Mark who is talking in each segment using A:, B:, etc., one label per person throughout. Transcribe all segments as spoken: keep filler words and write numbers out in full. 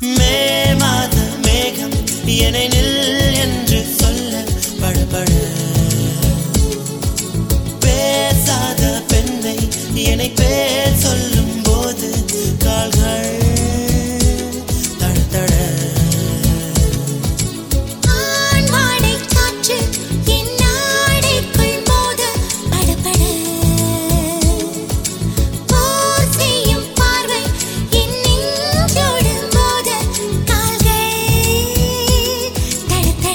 A: மே மாத மேகம் என்னை நில் என்று சொல்ல படபட பேசாத பெண்ணை என்னை பேர் சொல்லும் போது கால்கள் தடதட
B: ஆண்வாடை காற்று என் நாடைக்குள் மோத படபட போர் செய்யும் பார்வை என் நெஞ்சோடு மோத கால்கள் தடதட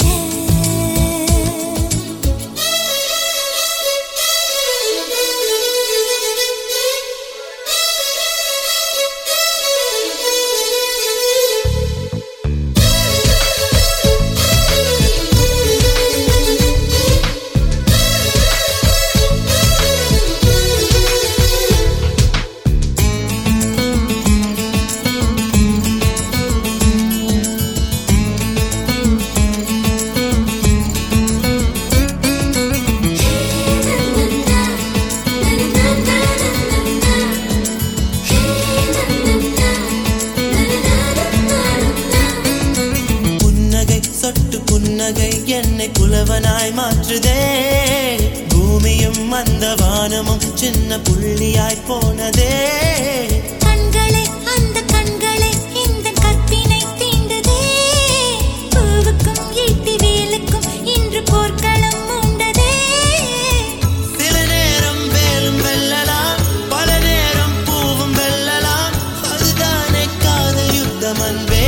A: புன்னகை என்னை புலவனாய் மாற்றுதே பூமியும் அந்த வானமும் சின்ன புள்ளியாய் போனதே
B: கண்களை அந்த கண்களை இந்த கற்பினை தீண்டதே பூவுக்கும் ஈட்டி வேலுக்கும் இன்று போர்க்களம் உண்டதே
A: சில நேரம் வேலும் வெல்லலாம் பல நேரம் பூவும் வெல்லலாம் அதுதானே காதல் யுத்தம் அன்பே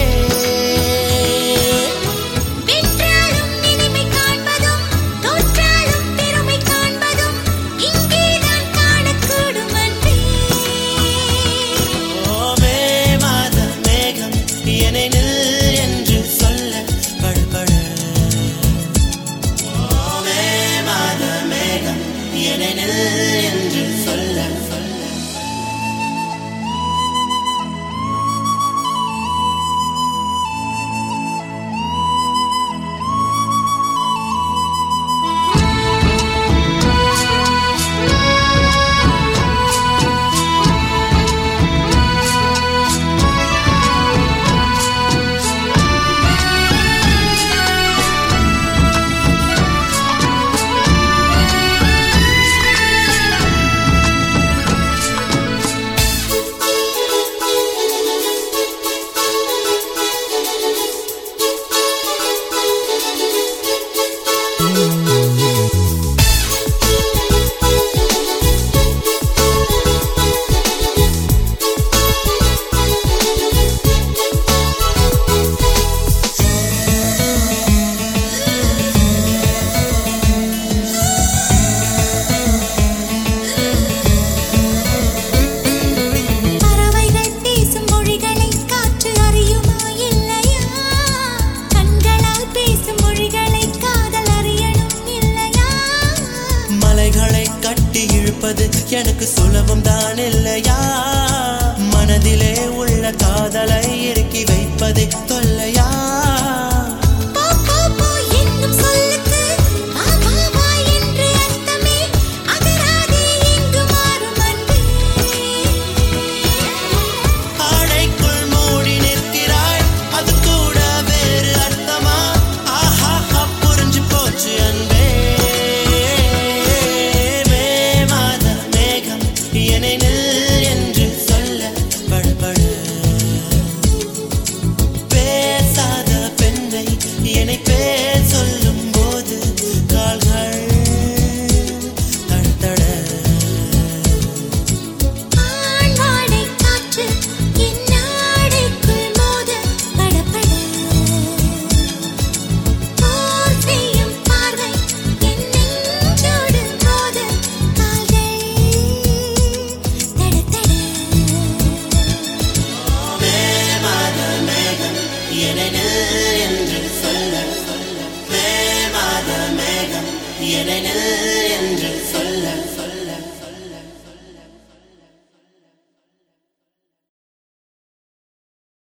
A: என்று சொல்ல எனக்கு சுலபம் தான் இல்லையா மனதிலே உள்ள காதலை இறுக்கி வைப்பதே தொல்லையா என்று சொல்ல மே மாத மேகம் என்னை நில் என்று சொல்ல